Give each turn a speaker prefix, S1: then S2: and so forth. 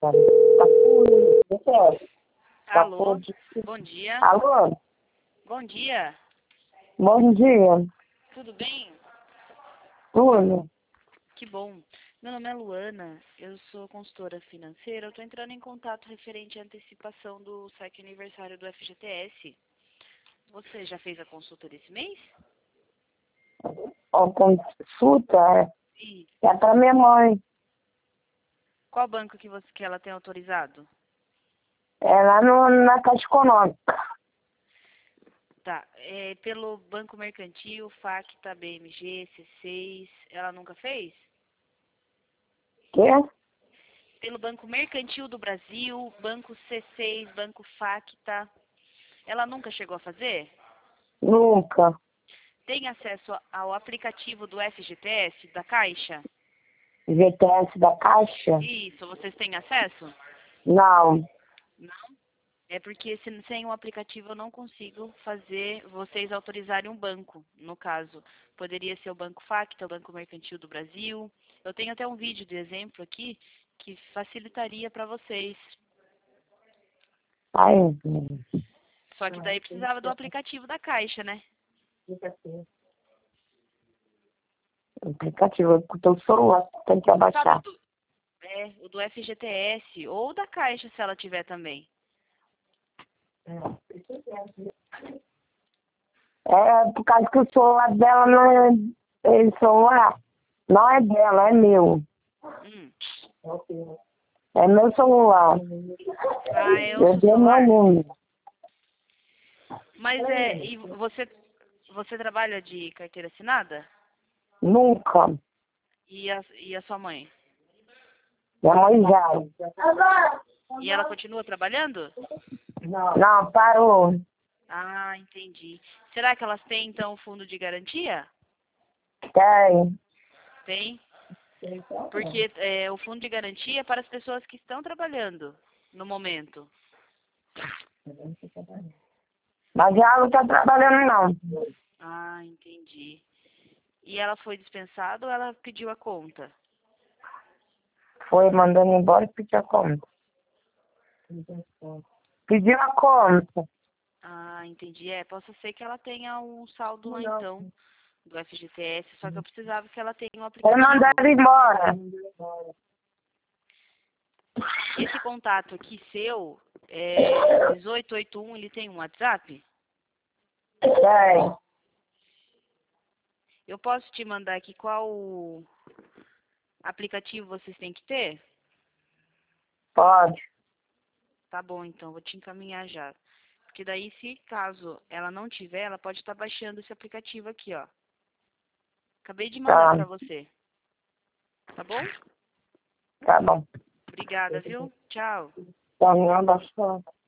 S1: Alô, bom dia.
S2: Alô,
S1: Bom dia,
S2: bom dia.
S1: tudo bem?
S2: Tudo?
S1: Que bom. Meu nome é Luana, eu sou consultora financeira. Eu estou entrando em contato referente à antecipação do saque aniversário do FGTS. Você já fez a consulta desse mês?
S2: Ó, consulta
S1: Sim.
S2: é para minha mãe.
S1: Qual banco que ela tem autorizado?
S2: É lá na Caixa Econômica.
S1: Tá, pelo Banco Mercantil, Facta, BMG, C6, ela nunca fez?
S2: Quê?
S1: Pelo Banco Mercantil do Brasil, Banco C6, Banco Facta, ela nunca chegou a fazer?
S2: Nunca.
S1: Tem acesso ao aplicativo do FGTS, da Caixa?
S2: GTS da Caixa?
S1: Isso, vocês têm acesso?
S2: Não.
S1: Não. É porque sem o aplicativo eu não consigo fazer vocês autorizarem um banco. No caso, poderia ser o Banco Facta, o Banco Mercantil do Brasil. Eu tenho até um vídeo de exemplo aqui que facilitaria para vocês.
S2: Ai,
S1: Só que daí precisava do aplicativo da Caixa, né?
S2: aplicativo com o teu celular, tem que
S1: Sabe
S2: abaixar.
S1: o do FGTS ou da Caixa, se ela tiver também.
S2: É por causa que o celular dela não é. O celular não é dela, é meu.
S1: Hum.
S2: É meu celular.
S1: Ah, é o
S2: Eu
S1: seu
S2: dei meu
S1: celular?
S2: número.
S1: Mas e você trabalha de carteira assinada?
S2: Nunca.
S1: E a sua mãe?
S2: Minha mãe já.
S1: E ela continua trabalhando?
S2: Não, parou.
S1: Ah, entendi. Será que elas têm, então, fundo de garantia?
S2: Tem.
S1: Tem? Porque o fundo de garantia é para as pessoas que estão trabalhando no momento.
S2: Mas ela não tá trabalhando, não.
S1: Ah, entendi. E ela foi dispensada ou ela pediu a conta?
S2: Foi mandando embora e pediu a conta. Pediu a conta.
S1: Ah, entendi. Possa ser que ela tenha um saldo lá, então, do FGTS, só que eu precisava que ela tenha um
S2: Foi mandado
S1: aplicativo.
S2: embora.
S1: Esse contato aqui seu, 1881, ele tem um WhatsApp?
S2: Tem.
S1: Eu posso te mandar aqui qual aplicativo vocês têm que ter?
S2: Pode.
S1: Tá bom, então, vou te encaminhar já. Porque daí, se caso ela não tiver, ela pode estar baixando esse aplicativo aqui, ó. Acabei de mandar
S2: Tá.
S1: pra você. Tá bom?
S2: Tá bom.
S1: Obrigada, viu? Tchau.
S2: Tá, me abaixou.